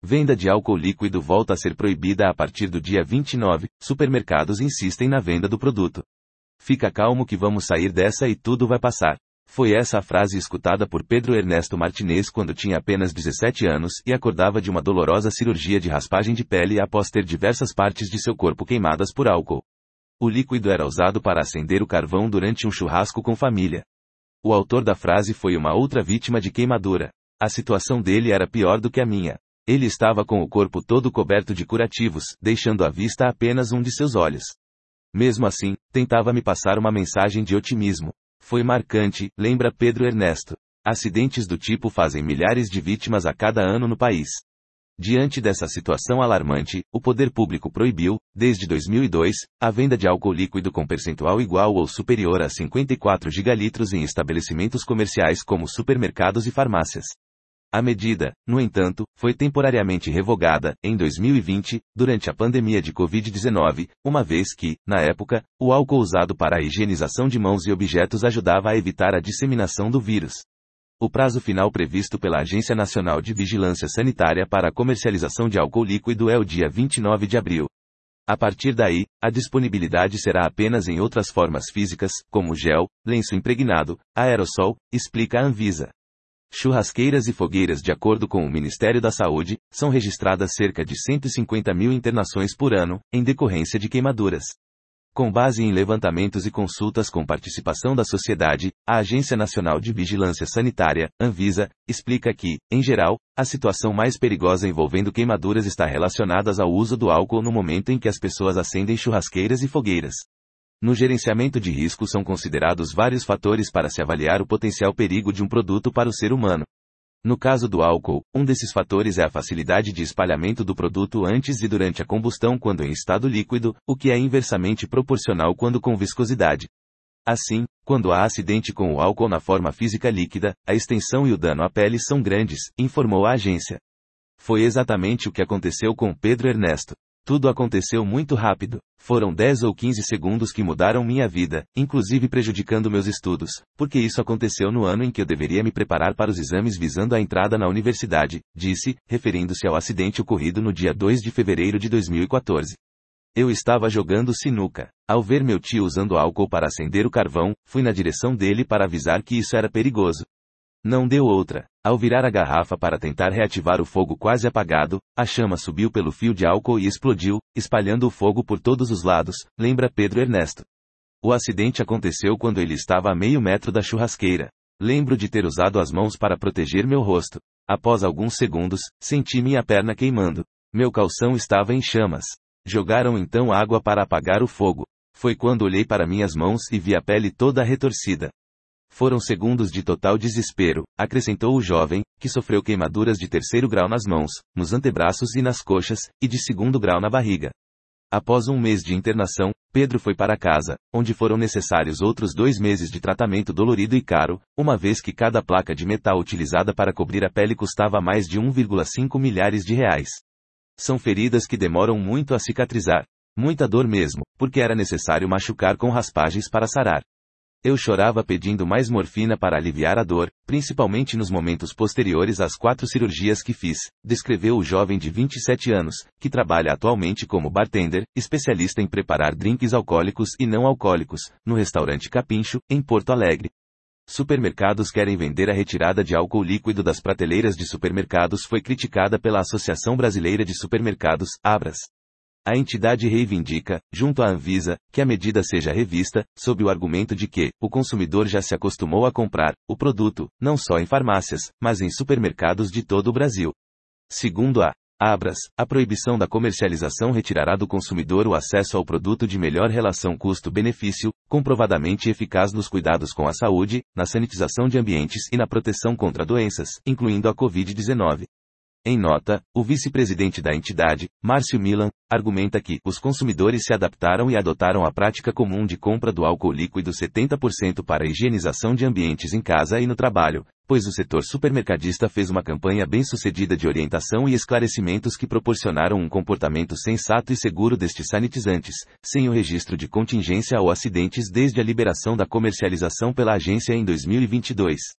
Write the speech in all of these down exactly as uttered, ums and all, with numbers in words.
Venda de álcool líquido volta a ser proibida a partir do dia vinte e nove, supermercados insistem na venda do produto. Fica calmo que vamos sair dessa e tudo vai passar. Foi essa a frase escutada por Pedro Ernesto Martinez quando tinha apenas dezessete anos e acordava de uma dolorosa cirurgia de raspagem de pele após ter diversas partes de seu corpo queimadas por álcool. O líquido era usado para acender o carvão durante um churrasco com família. O autor da frase foi uma outra vítima de queimadura. A situação dele era pior do que a minha. Ele estava com o corpo todo coberto de curativos, deixando à vista apenas um de seus olhos. Mesmo assim, tentava me passar uma mensagem de otimismo. Foi marcante, lembra Pedro Ernesto. Acidentes do tipo fazem milhares de vítimas a cada ano no país. Diante dessa situação alarmante, o poder público proibiu, desde dois mil e dois, a venda de álcool líquido com percentual igual ou superior a cinquenta e quatro gigalitros em estabelecimentos comerciais como supermercados e farmácias. A medida, no entanto, foi temporariamente revogada, em dois mil e vinte, durante a pandemia de covid dezenove, uma vez que, na época, o álcool usado para a higienização de mãos e objetos ajudava a evitar a disseminação do vírus. O prazo final previsto pela Agência Nacional de Vigilância Sanitária para a comercialização de álcool líquido é o dia vinte e nove de abril. A partir daí, a disponibilidade será apenas em outras formas físicas, como gel, lenço impregnado, aerossol, explica a Anvisa. Churrasqueiras e fogueiras. De acordo com o Ministério da Saúde, são registradas cerca de cento e cinquenta mil internações por ano, em decorrência de queimaduras. Com base em levantamentos e consultas com participação da sociedade, a Agência Nacional de Vigilância Sanitária, Anvisa, explica que, em geral, a situação mais perigosa envolvendo queimaduras está relacionada ao uso do álcool no momento em que as pessoas acendem churrasqueiras e fogueiras. No gerenciamento de risco são considerados vários fatores para se avaliar o potencial perigo de um produto para o ser humano. No caso do álcool, um desses fatores é a facilidade de espalhamento do produto antes e durante a combustão quando em estado líquido, o que é inversamente proporcional quando com viscosidade. Assim, quando há acidente com o álcool na forma física líquida, a extensão e o dano à pele são grandes, informou a agência. Foi exatamente o que aconteceu com Pedro Ernesto. Tudo aconteceu muito rápido. Foram dez ou quinze segundos que mudaram minha vida, inclusive prejudicando meus estudos, porque isso aconteceu no ano em que eu deveria me preparar para os exames visando a entrada na universidade, disse, referindo-se ao acidente ocorrido no dia dois de fevereiro de dois mil e quatorze. Eu estava jogando sinuca. Ao ver meu tio usando álcool para acender o carvão, fui na direção dele para avisar que isso era perigoso. Não deu outra. Ao virar a garrafa para tentar reativar o fogo quase apagado, a chama subiu pelo fio de álcool e explodiu, espalhando o fogo por todos os lados, lembra Pedro Ernesto. O acidente aconteceu quando ele estava a meio metro da churrasqueira. Lembro de ter usado as mãos para proteger meu rosto. Após alguns segundos, senti minha perna queimando. Meu calção estava em chamas. Jogaram então água para apagar o fogo. Foi quando olhei para minhas mãos e vi a pele toda retorcida. Foram segundos de total desespero, acrescentou o jovem, que sofreu queimaduras de terceiro grau nas mãos, nos antebraços e nas coxas, e de segundo grau na barriga. Após um mês de internação, Pedro foi para casa, onde foram necessários outros dois meses de tratamento dolorido e caro, uma vez que cada placa de metal utilizada para cobrir a pele custava mais de um vírgula cinco milhares de reais. São feridas que demoram muito a cicatrizar. Muita dor mesmo, porque era necessário machucar com raspagens para sarar. Eu chorava pedindo mais morfina para aliviar a dor, principalmente nos momentos posteriores às quatro cirurgias que fiz, descreveu o jovem de vinte e sete anos, que trabalha atualmente como bartender, especialista em preparar drinks alcoólicos e não alcoólicos, no restaurante Capincho, em Porto Alegre. Supermercados querem vender a retirada de álcool líquido das prateleiras de supermercados foi criticada pela Associação Brasileira de Supermercados, Abras. A entidade reivindica, junto à Anvisa, que a medida seja revista, sob o argumento de que o consumidor já se acostumou a comprar o produto, não só em farmácias, mas em supermercados de todo o Brasil. Segundo a Abras, a proibição da comercialização retirará do consumidor o acesso ao produto de melhor relação custo-benefício, comprovadamente eficaz nos cuidados com a saúde, na sanitização de ambientes e na proteção contra doenças, incluindo a covid dezenove. Em nota, o vice-presidente da entidade, Márcio Milan, argumenta que os consumidores se adaptaram e adotaram a prática comum de compra do álcool líquido setenta por cento para a higienização de ambientes em casa e no trabalho, pois o setor supermercadista fez uma campanha bem-sucedida de orientação e esclarecimentos que proporcionaram um comportamento sensato e seguro destes sanitizantes, sem o registro de contingência ou acidentes desde a liberação da comercialização pela agência em dois mil e vinte e dois.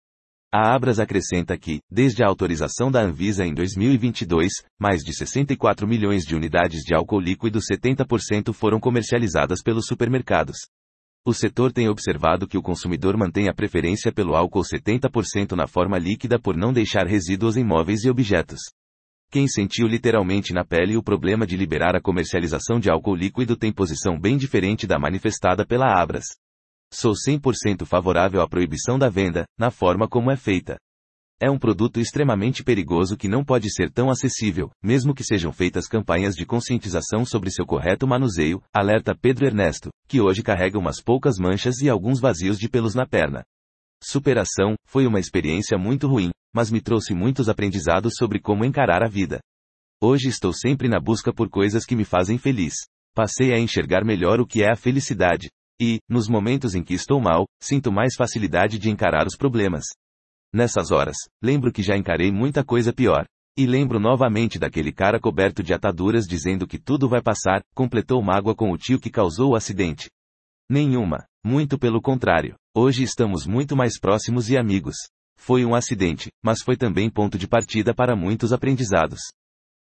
A Abras acrescenta que, desde a autorização da Anvisa em dois mil e vinte e dois, mais de sessenta e quatro milhões de unidades de álcool líquido setenta por cento foram comercializadas pelos supermercados. O setor tem observado que o consumidor mantém a preferência pelo álcool setenta por cento na forma líquida por não deixar resíduos em móveis e objetos. Quem sentiu literalmente na pele o problema de liberar a comercialização de álcool líquido tem posição bem diferente da manifestada pela Abras. Sou cem por cento favorável à proibição da venda, na forma como é feita. É um produto extremamente perigoso que não pode ser tão acessível, mesmo que sejam feitas campanhas de conscientização sobre seu correto manuseio, alerta Pedro Ernesto, que hoje carrega umas poucas manchas e alguns vazios de pelos na perna. Superação, foi uma experiência muito ruim, mas me trouxe muitos aprendizados sobre como encarar a vida. Hoje estou sempre na busca por coisas que me fazem feliz. Passei a enxergar melhor o que é a felicidade. E, nos momentos em que estou mal, sinto mais facilidade de encarar os problemas. Nessas horas, lembro que já encarei muita coisa pior. E lembro novamente daquele cara coberto de ataduras dizendo que tudo vai passar, completou mágoa com o tio que causou o acidente. Nenhuma. Muito pelo contrário. Hoje estamos muito mais próximos e amigos. Foi um acidente, mas foi também ponto de partida para muitos aprendizados.